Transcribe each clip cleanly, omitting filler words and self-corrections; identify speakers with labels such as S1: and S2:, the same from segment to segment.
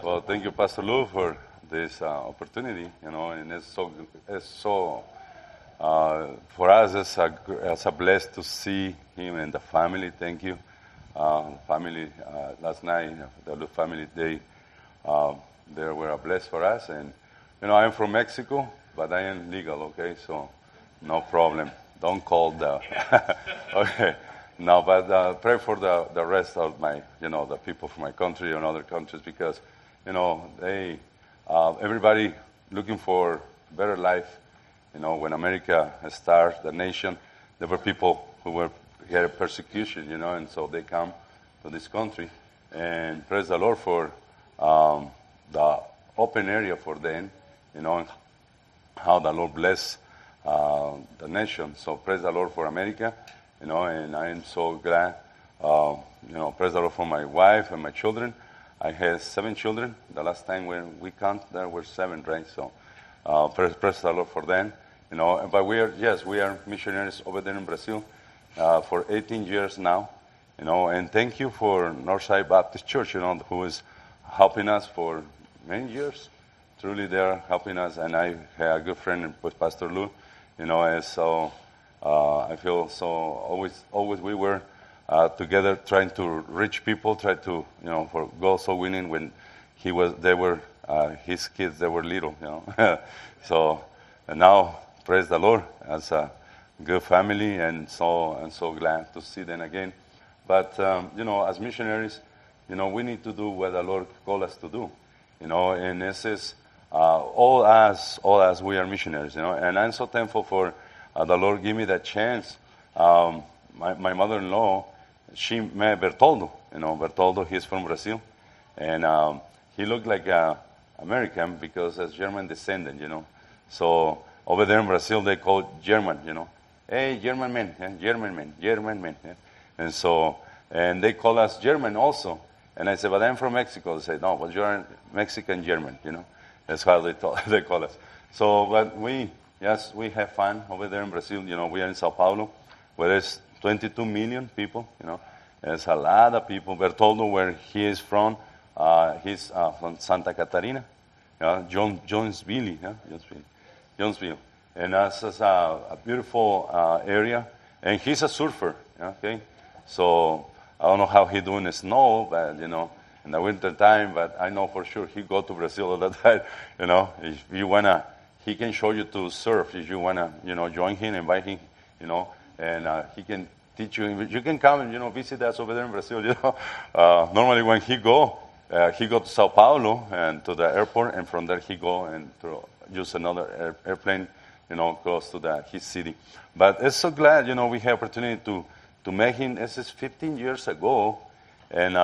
S1: Well, thank you, Pastor Lou, for this opportunity. And it's so for us, it's a blessed to see him and the family. Thank you, family. Last night, the Lou family day, they were a bless for us. And I'm from Mexico, but I am legal. Okay, so no problem. Don't call the. Okay. No, but pray for the rest of my, the people from my country and other countries because, they, everybody looking for better life. When America started, the nation, there were people who were had persecution, and so they come to this country. And praise the Lord for the open area for them, and how the Lord bless the nation. So praise the Lord for America. And I am so glad, praise the Lord for my wife and my children. I had 7 children. The last time when we count, there were 7, right? So, praise the Lord for them. But we are missionaries over there in Brazil, for 18 years now. And thank you for Northside Baptist Church, who is helping us for many years. Truly, they are helping us. And I had a good friend with Pastor Lou, and so, I feel so always we were together trying to reach people, try to, for goal so winning when his kids, they were little, So, and now, praise the Lord, as a good family, and so glad to see them again. But, as missionaries, we need to do what the Lord called us to do, and this is, all as we are missionaries, and I'm so thankful for the Lord give me that chance. My mother-in-law, she met Bertoldo. Bertoldo, he's from Brazil. And he looked like an American because he's German descendant, So over there in Brazil, they call German, Hey, German man, German man, German man. And so, and they call us German also. And I said, but I'm from Mexico. They say, no, but you're Mexican German, That's how they call us. So, but yes, we have fun over there in Brazil. We are in Sao Paulo, where there's 22 million people. There's a lot of people. Bertoldo, where he is from, he's from Santa Catarina, Jonesville, Jonesville. And that's a beautiful area. And he's a surfer, okay? So I don't know how he doing the snow, but, in the winter time, but I know for sure he go to Brazil all the time, if you want to. He can show you to surf if you want to, join him, invite him, and he can teach you. You can come and, visit us over there in Brazil, Normally when he go to Sao Paulo and to the airport, and from there he go and to use another airplane, close to his city. But it's so glad, we have opportunity to make him. This is 15 years ago, and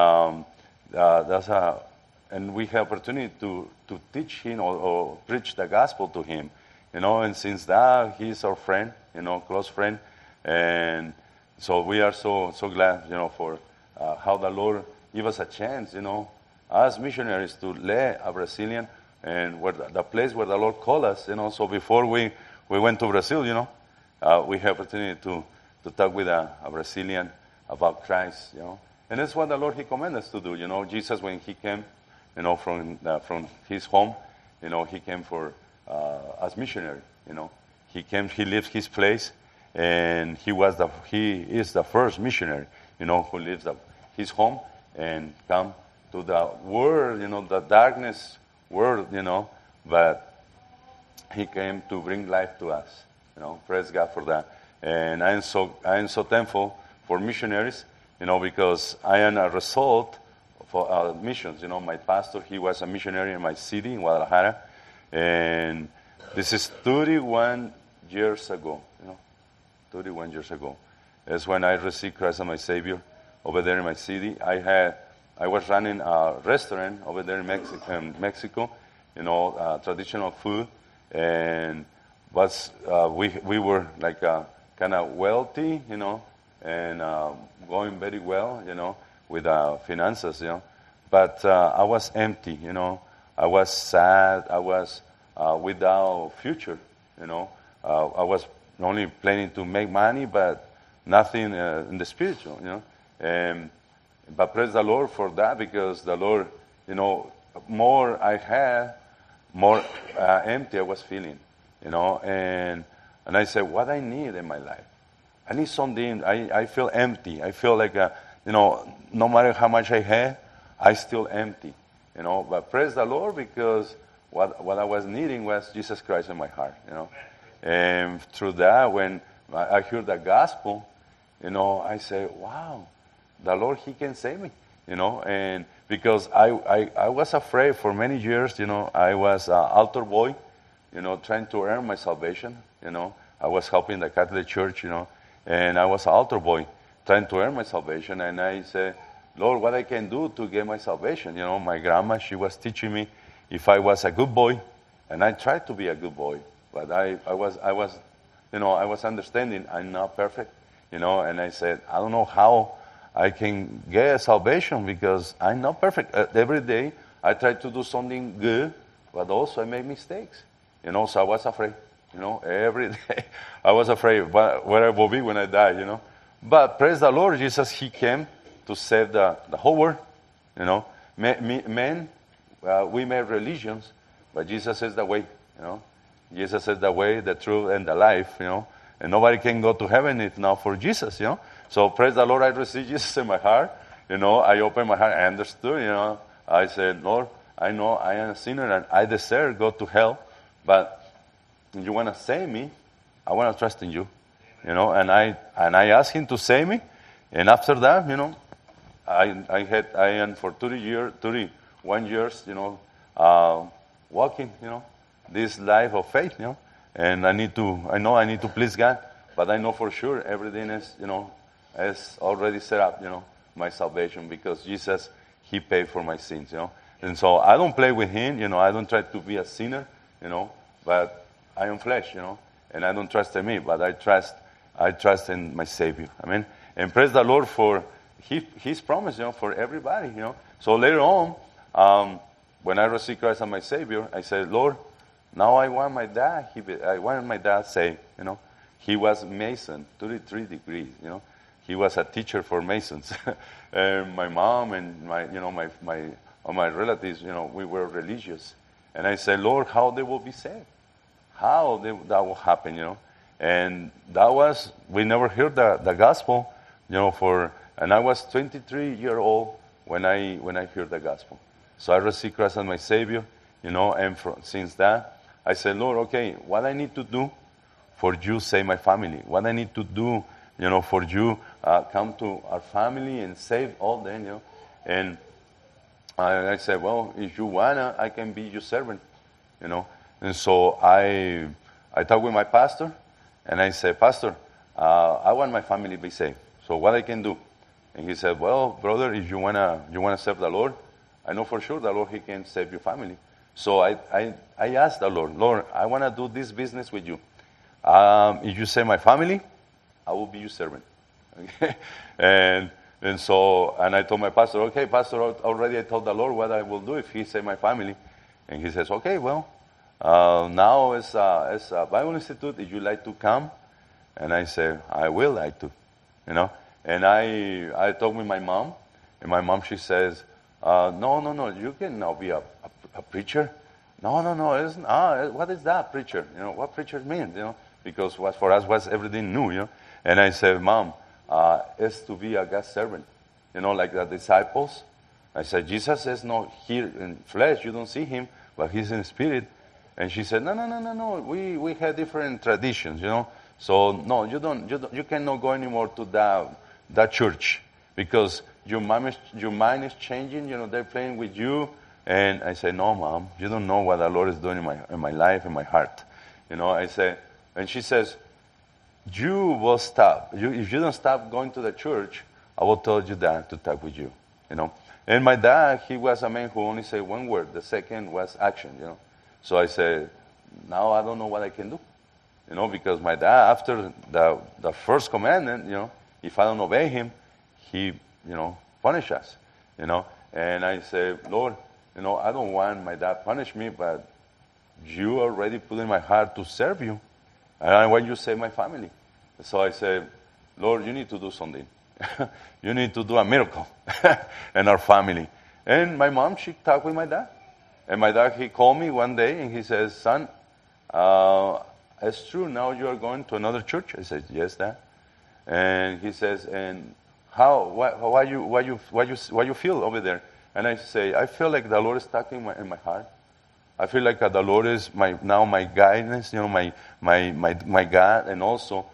S1: and we have opportunity to teach him or preach the gospel to him, and since that, he's our friend, close friend, and so we are so glad, for how the Lord give us a chance, as missionaries to lead a Brazilian, and where the place where the Lord called us, so before we went to Brazil, we have opportunity to talk with a Brazilian about Christ, and that's what the Lord, He commanded us to do, Jesus, when He came, from his home, he came for as missionary. He came, he left his place, and he is the first missionary, who leaves his home and come to the world, the darkness world, but he came to bring life to us. Praise God for that. And I am so thankful for missionaries, because I am a result for missions. My pastor, he was a missionary in my city, in Guadalajara, and this is 31 years ago, 31 years ago. That's when I received Christ as my Savior over there in my city. I was running a restaurant over there in Mexico, traditional food, and we were like kind of wealthy, and going very well, with finances, but I was empty, I was sad, I was without future, I was only planning to make money, but nothing in the spiritual, but praise the Lord for that, because the Lord, more I had, more empty I was feeling, and I said, what I need in my life? I need something. I feel empty. I feel like, no matter how much I had, I still empty, But praise the Lord, because what I was needing was Jesus Christ in my heart, And through that, when I heard the gospel, I say, wow, the Lord, He can save me, And because I was afraid for many years, I was an altar boy, trying to earn my salvation, I was helping the Catholic Church, and I was an altar boy trying to earn my salvation. And I said, Lord, what I can do to get my salvation? My grandma, she was teaching me if I was a good boy, and I tried to be a good boy, but I was understanding I'm not perfect, and I said, I don't know how I can get salvation because I'm not perfect. Every day I try to do something good, but also I make mistakes, so I was afraid, every day I was afraid where I will be when I die, But praise the Lord, Jesus, He came to save the whole world, Men, we made religions, but Jesus is the way, Jesus is the way, the truth, and the life, And nobody can go to heaven if not for Jesus, So praise the Lord, I received Jesus in my heart, I opened my heart, I understood, I said, Lord, I know I am a sinner and I deserve to go to hell, but you want to save me, I want to trust in you, And I asked Him to save me, and after that, I am for 31 years, walking, this life of faith, And I know I need to please God, but I know for sure everything is, is already set up, my salvation, because Jesus, He paid for my sins, And so I don't play with Him, I don't try to be a sinner, but I am flesh, and I don't trust in me, but I trust in my Savior. Amen. And praise the Lord for His promise, for everybody, So later on, when I received Christ as my Savior, I said, Lord, now I want my dad. I wanted my dad say, he was Mason, 33 degrees, He was a teacher for Masons. And my mom and my relatives, we were religious. And I said, Lord, how they will be saved? How that will happen, And we never heard the gospel, and I was 23 years old when I heard the gospel. So I received Christ as my Savior, and since that, I said, Lord, okay, what I need to do for you save my family? What I need to do, for you come to our family and save all them, And I said, well, if you wanna, I can be your servant, And so I talked with my pastor, and I said, Pastor, I want my family to be saved. So what I can do? And he said, well, brother, if you wanna serve the Lord, I know for sure the Lord, He can save your family. So I asked the Lord, I want to do this business with you. If you save my family, I will be your servant. Okay? And I told my pastor, okay, Pastor, already I told the Lord what I will do if He save my family. And he says, okay, well, now it's a Bible Institute. If you like to come, and I said, I will like to, And I talked with my mom, and my mom, she says, no, you cannot be a preacher. No, it's not. What is that, preacher? What preacher means, because for us was everything new, And I said, Mom, it's to be a God servant, like the disciples. I said, Jesus is not here in flesh. You don't see Him, but He's in spirit. And she said, no. We have different traditions, So no, you cannot go anymore to that church because your mind is changing. They're playing with you. And I say, no, Mom, you don't know what the Lord is doing in my life, in my heart. I say, and she says, you will stop. If you don't stop going to the church, I will tell you that to talk with you. And my dad, he was a man who only said one word. The second was action. So I said, now I don't know what I can do. Because my dad, after the first commandment, if I don't obey him, he, punish us. And I said, Lord, I don't want my dad punish me, but you already put in my heart to serve you. And I want you to save my family. So I said, Lord, you need to do something. You need to do a miracle in our family. And my mom, she talked with my dad. And my dad, he called me one day and he says, son, it's true, now you are going to another church? I said, yes, Dad. And he says, and why you feel over there? And I say, I feel like the Lord is talking in my heart. I feel like the Lord is my guidance, my God, and also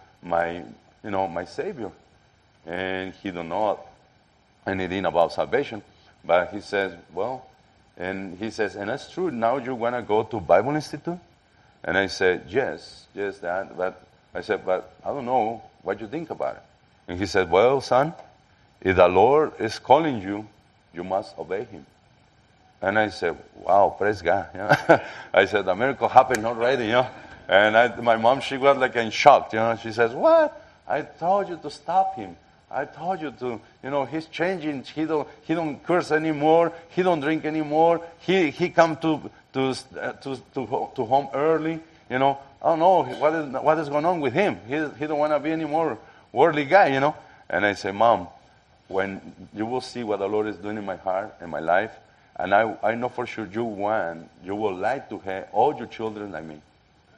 S1: my Savior. And he don't know anything about salvation, but he says, and that's true. Now you want to go to Bible Institute? And I said, yes, Dad. But I said, but I don't know what you think about it. And he said, well, son, if the Lord is calling you, you must obey him. And I said, wow, praise God. I said, the miracle happened already, And my mom, she was like in shock, She says, what? I told you to stop him. I told you to, he's changing. He don't curse anymore. He don't drink anymore. He come to home early. I don't know what is going on with him. He don't want to be any more worldly guy, And I say, Mom, when you will see what the Lord is doing in my heart and my life, and I know for sure you will like to have all your children like me.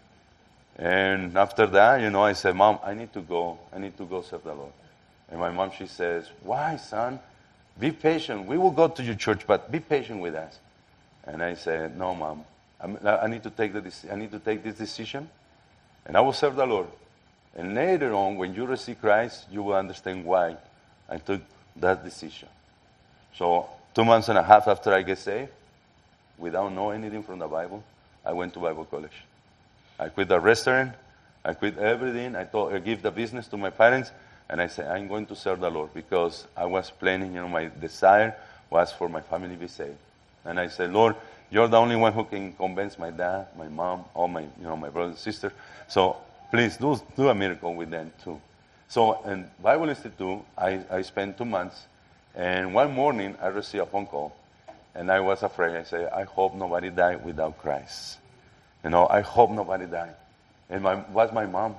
S1: And after that, I said, Mom, I need to go serve the Lord. And my mom, she says, why, son? Be patient. We will go to your church, but be patient with us. And I said, no, Mom. I need to take this decision, and I will serve the Lord. And later on, when you receive Christ, you will understand why I took that decision. So 2 months and a half after I get saved, without knowing anything from the Bible, I went to Bible college. I quit the restaurant. I quit everything. I give the business to my parents. And I said, I'm going to serve the Lord, because I was planning, my desire was for my family to be saved. And I said, Lord, you're the only one who can convince my dad, my mom, all my brothers and sisters. So please do a miracle with them too. So in Bible Institute, I spent 2 months. And one morning, I received a phone call. And I was afraid. I said, I hope nobody died without Christ. I hope nobody died. And was my mom,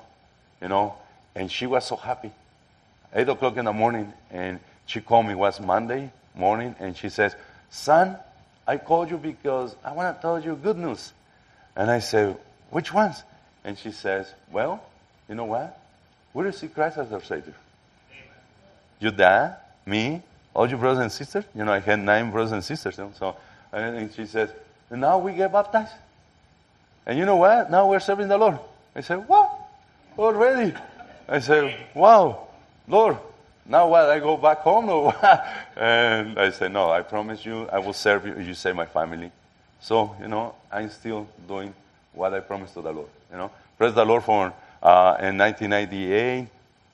S1: and she was so happy. 8 o'clock in the morning, and she called me. It was Monday morning, and she says, son, I called you because I want to tell you good news. And I said, which ones? And she says, well, you know what? We receive Christ as our Savior. Amen. Your dad, me, all your brothers and sisters. I had 9 brothers and sisters. So, and she says, and now we get baptized. And you know what? Now we're serving the Lord. I said, what? Already? I said, wow. Lord, now what? I go back home or what? And I said, no, I promise you, I will serve you if you save my family. So, I'm still doing what I promised to the Lord. Praise the Lord for, in 1998,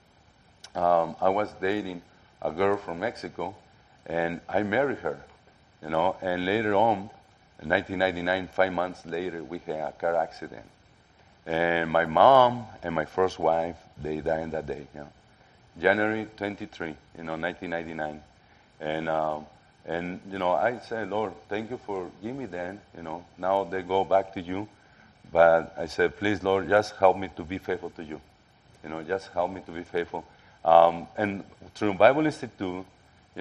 S1: I was dating a girl from Mexico, and I married her, and later on, in 1999, 5 months later, we had a car accident. And my mom and my first wife, they died in that day, January 23, 1999. And I said, Lord, thank you for giving me them. Now they go back to you. But I said, please, Lord, just help me to be faithful to you. Just help me to be faithful. And through Bible Institute, the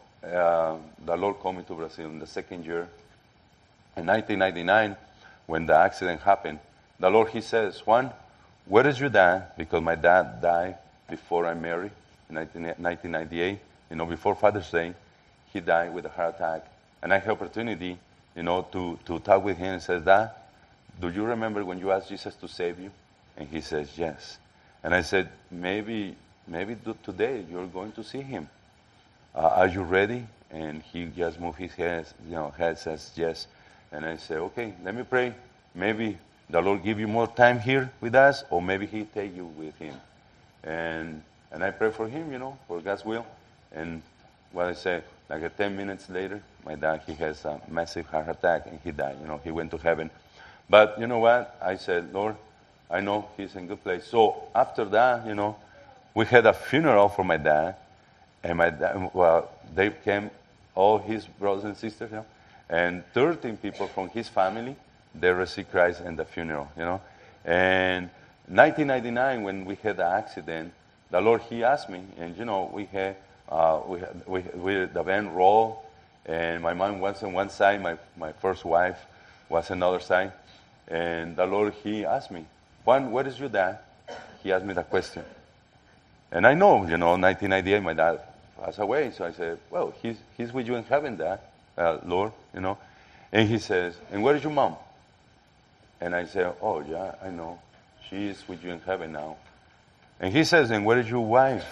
S1: Lord called me to Brazil in the second year. In 1999, when the accident happened, the Lord, he says, Juan, where is your dad? Because my dad died before I married in 1998. Before Father's Day, he died with a heart attack. And I had opportunity, to talk with him and says, Dad, do you remember when you asked Jesus to save you? And he says, yes. And I said, maybe today you're going to see him. Are you ready? And he just moved his head, head says yes. And I said, okay, let me pray. Maybe the Lord give you more time here with us, or maybe he take you with him. And I pray for him, for God's will. And what I said, like 10 minutes later, my dad, he has a massive heart attack, and he died. He went to heaven. But you know what? I said, Lord, I know he's in a good place. So after that, we had a funeral for my dad. And my dad, they came, all his brothers and sisters, and 13 people from his family, they received Christ in the funeral, And 1999, when we had the accident, the Lord, he asked me, and we had the van roll, and my mom was on one side, my first wife was another side. And the Lord, He asked me, Juan, where is your dad? He asked me that question. And I know, 1998, my dad passed away. So I said, well, he's with you in heaven, Dad, Lord, And He says, and where is your mom? And I said, oh, yeah, I know. She is with you in heaven now. And He says, and where is your wife?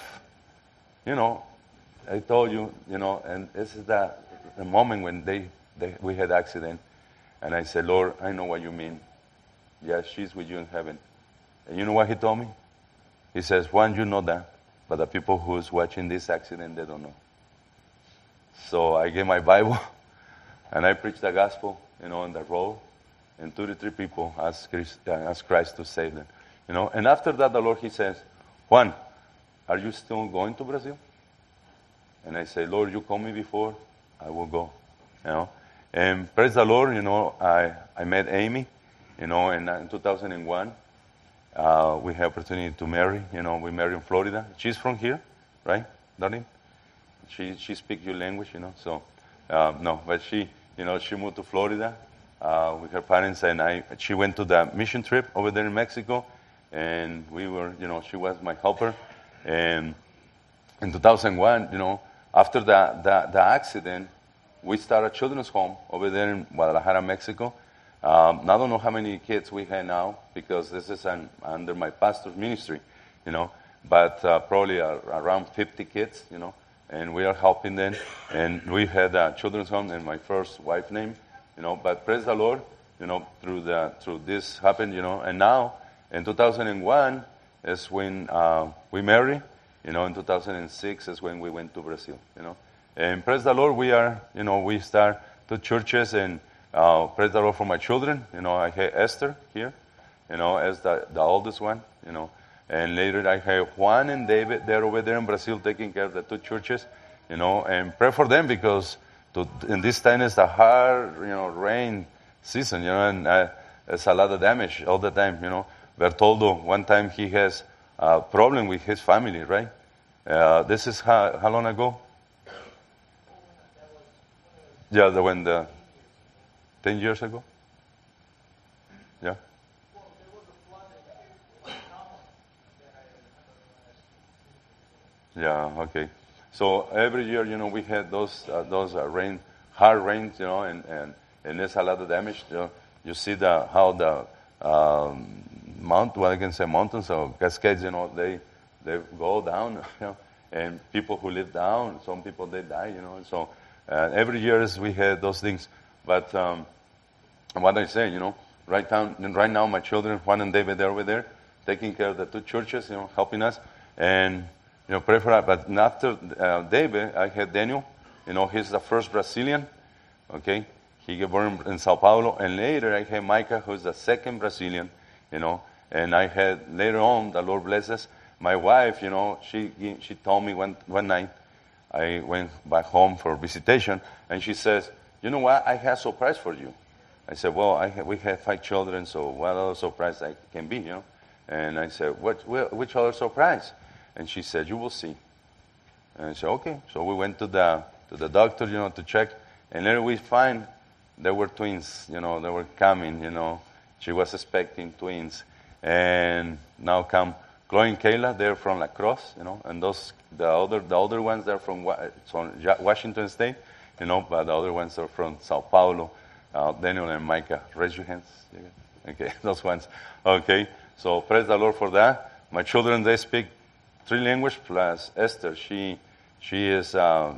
S1: I told you, and this is the moment when we had accident. And I said, Lord, I know what you mean. Yes, she's with you in heaven. And you know what He told me? He says, Juan, you know that, but the people who's watching this accident, they don't know. So I gave my Bible, and I preached the gospel, on the road, and 33 people asked Christ to save them. And after that, the Lord, He says, Juan, are you still going to Brazil? And I say, Lord, you called me before, I will go. And praise the Lord, I met Amy, in 2001. We had opportunity to marry. We married in Florida. She's from here, right, darling? She speaks your language, So, no, but she moved to Florida with her parents, and she went to the mission trip over there in Mexico, and we were, she was my helper. And in 2001, after the accident, we started a children's home over there in Guadalajara, Mexico. I don't know how many kids we have now, because this is under my pastor's ministry, but probably around 50 kids, and we are helping them. And we had a children's home and my first wife's name, but praise the Lord, through this happened, and now in 2001 is when we married, in 2006 is when we went to Brazil, and praise the Lord, we start two churches, and praise the Lord for my children. I have Esther here, as the oldest one, And later I have Juan and David. They're over there in Brazil taking care of the two churches, And pray for them, because in this time is the hard, rain season, And there's a lot of damage all the time, Bertoldo, one time he has a problem with his family, right? This is how long ago? Yeah, when 10 years ago? Yeah. Yeah, okay. So every year, we had those hard rains, and there's a lot of damage. You see how the mountains or cascades, they go down, and people who live down, some people they die, So every year we had those things. But what I say, right now my children, Juan and David, they're over there taking care of the two churches, helping us, and pray for us. But after David, I had Daniel. He's the first Brazilian. Okay, he got born in Sao Paulo, and later I had Micah, who's the second Brazilian. And I had later on, the Lord bless us. My wife, she told me one night, I went back home for visitation, and she says, you know what, I have a surprise for you. I said, well, we have 5 children, so what other surprise I can be, And I said, which other surprise? And she said, you will see. And I said, okay. So we went to the doctor, to check, and later we find there were twins, they were coming, She was expecting twins. And now come Chloe and Kayla, they're from La Crosse, and the older ones, they're from Washington State, but the other ones are from Sao Paulo. Daniel and Micah, raise your hands. Okay, those ones. Okay, so praise the Lord for that. My children, they speak 3 languages plus Esther. She is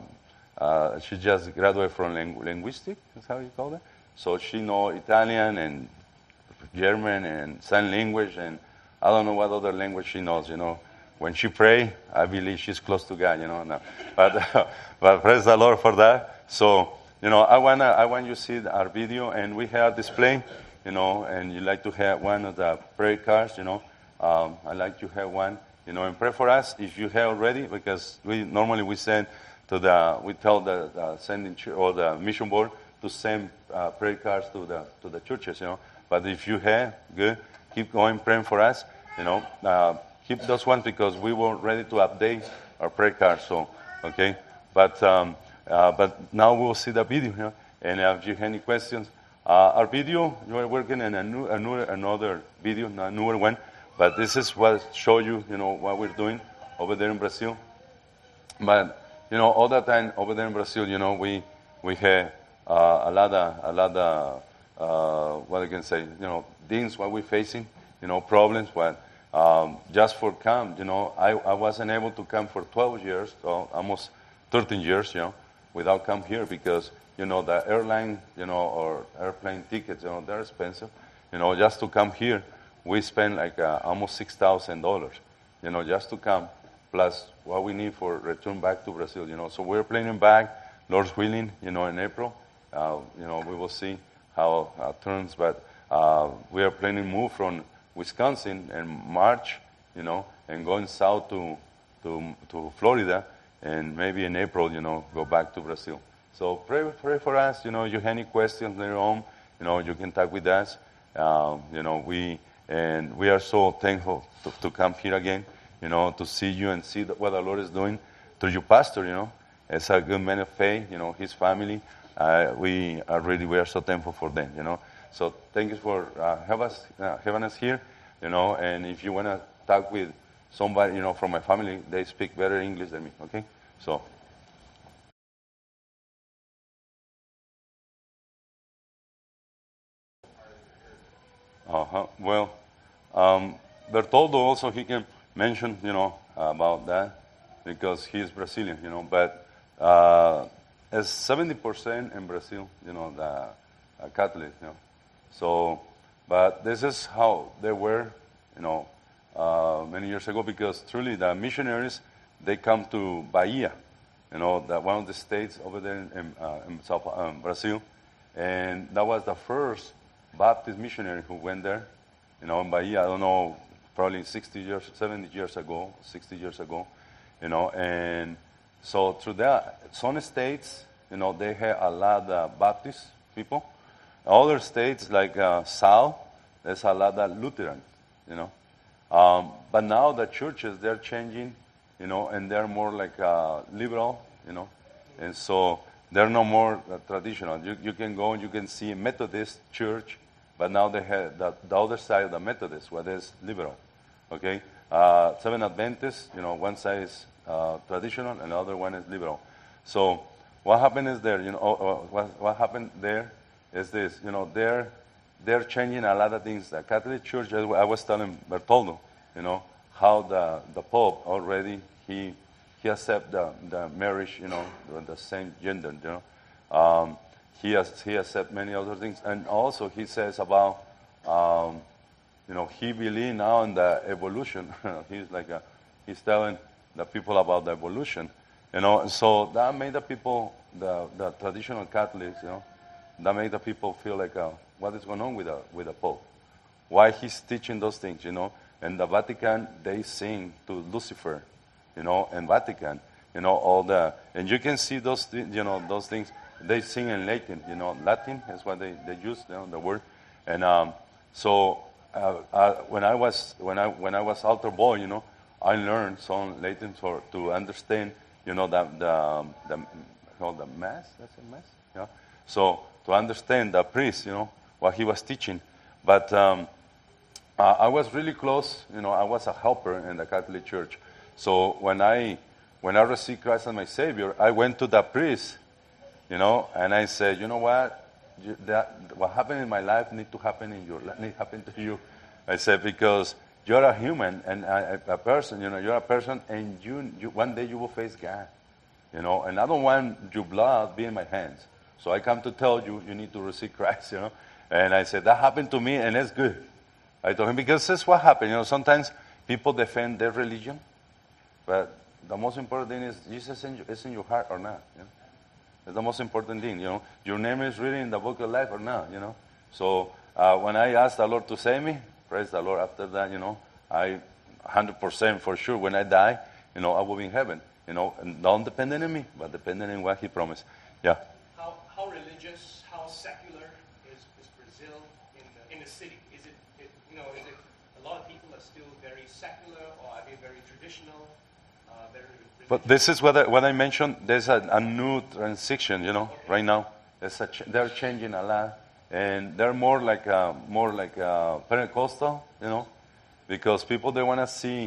S1: she just graduated from linguistics. That's how you call that. So she knows Italian and German and sign language, and I don't know what other language she knows. When she pray, I believe she's close to God. No. But praise the Lord for that. So I want you to see our video, and we have display. And you like to have one of the prayer cards. I like to have one. And pray for us if you have already, because we send we tell the sending or the mission board to send prayer cards to the churches. But if you have, good, keep going praying for us. Keep those ones, because we were ready to update our prayer cards. So, okay. But now we'll see the video. And if you have any questions, Our video, we're working on another video, a newer one, but this is what show you, what we're doing over there in Brazil. But all that time over there in Brazil, we had a lot of what I can say, things what we're facing, problems. But just for camp, I wasn't able to come for 12 years, so almost 13 years, without come here because the airline, or airplane tickets, they're expensive. Just to come here, we spend like almost $6,000, just to come, plus what we need for return back to Brazil, So we're planning back, Lord's willing, in April. We will see how it turns, but we are planning to move from Wisconsin in March, and going south to Florida, and maybe in April, go back to Brazil. So pray for us. You have any questions later on, you can talk with us. We are so thankful to come here again, to see you and see what the Lord is doing through your pastor, As a good man of faith, his family. We are so thankful for them, So thank you for having us here, And if you want to talk with somebody, from my family, they speak better English than me, okay? So. Well, Bertoldo also, he can mention, about that because he is Brazilian, but as 70% in Brazil, the Catholic, So, but this is how they were, many years ago because truly the missionaries, they come to Bahia, that one of the states over there in South Brazil, and that was the first Baptist missionary who went there, in Bahia. I don't know, probably 60 years ago, and so through that, some states, they have a lot of Baptist people. Other states like South, there's a lot of Lutheran, But now the churches, they're changing, and they're more like liberal, and so they're no more traditional. You can go and you can see a Methodist church, but now they have the other side of the Methodist, where there's liberal, okay? Seventh Adventists, one side is traditional and the other one is liberal. So what happened is there, what happened there is this, they're changing a lot of things. The Catholic Church, I was telling Bertoldo, how the Pope already, he accept the marriage, the same gender, He accept many other things. And also he says about, he believes now in the evolution. He's telling the people about the evolution, and so that made the people, the traditional Catholics, that made the people feel like, what is going on with the Pope? Why he's teaching those things, And the Vatican, they sing to Lucifer, in Vatican, and you can see those, those things. They sing in Latin, Latin is what they use, the word. And so when I was altar boy, I learned some Latin to understand, the mass. That's a mass, yeah. So to understand the priest, what he was teaching. But I was really close, I was a helper in the Catholic Church. So when I received Christ as my Savior, I went to the priest, and I said, what? What happened in my life need to happen in your life, need to happen to you. I said, because you're a human and a person, you're a person, and you one day you will face God, and I don't want your blood be in my hands. So I come to tell you, you need to receive Christ, And I said, that happened to me, and it's good. I told him, because this is what happened. Sometimes people defend their religion, but the most important thing is Jesus is in your heart or not. It's the most important thing. Your name is written in the book of life or not. So when I asked the Lord to save me, praise the Lord. After that, I 100% for sure when I die, I will be in heaven. And not dependent on me, but dependent on what He promised. Yeah.
S2: How religious, how secular is Brazil in the city? Is it a lot of people are still very secular, or are they very traditional? Very religious?
S1: But this is what I mentioned. There's a new transition, okay. Right now. They're changing a lot. and they're more like Pentecostal, because people they want to see,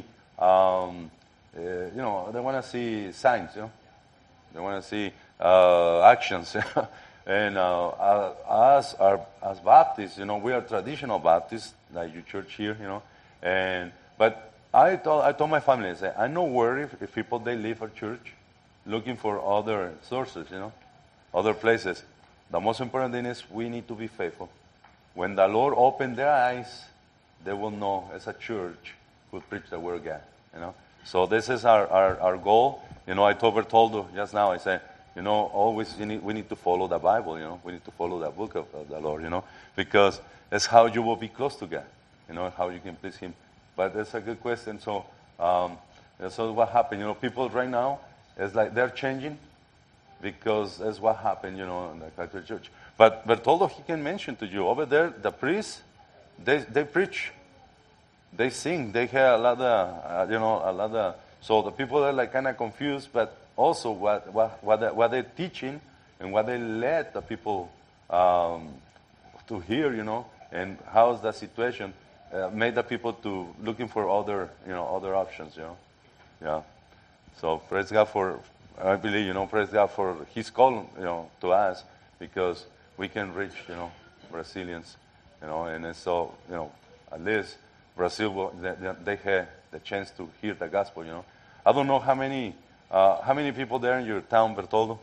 S1: they want to see signs, they want to see actions, and us as Baptists, we are traditional Baptists, like your church here, but I told my family, I said, I'm not worried if people they leave our church looking for other sources, other places. The most important thing is we need to be faithful. When the Lord opened their eyes, they will know as a church who preach the word of God. So this is our goal. I told Bertoldo just now, I said, always we need to follow the Bible, we need to follow the book of the Lord, because that's how you will be close to God, how you can please Him. But that's a good question. So what happened, people right now, it's like they're changing because that's what happened, in the Catholic Church. But Bertoldo, he can mention to you, over there, the priests, they preach, they sing, they have a lot of, so the people are like kind of confused, but also what they're teaching and what they led the people to hear, and how's the situation made the people to looking for other options, yeah. So praise God for, I believe, praise God for His call, to us, because we can reach, Brazilians, and so, at least Brazil, they had the chance to hear the gospel, I don't know how many people there in your town, Bertoldo?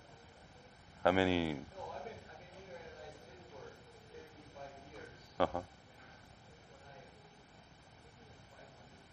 S1: How many?
S2: No, I've been here and I've been for 35 years.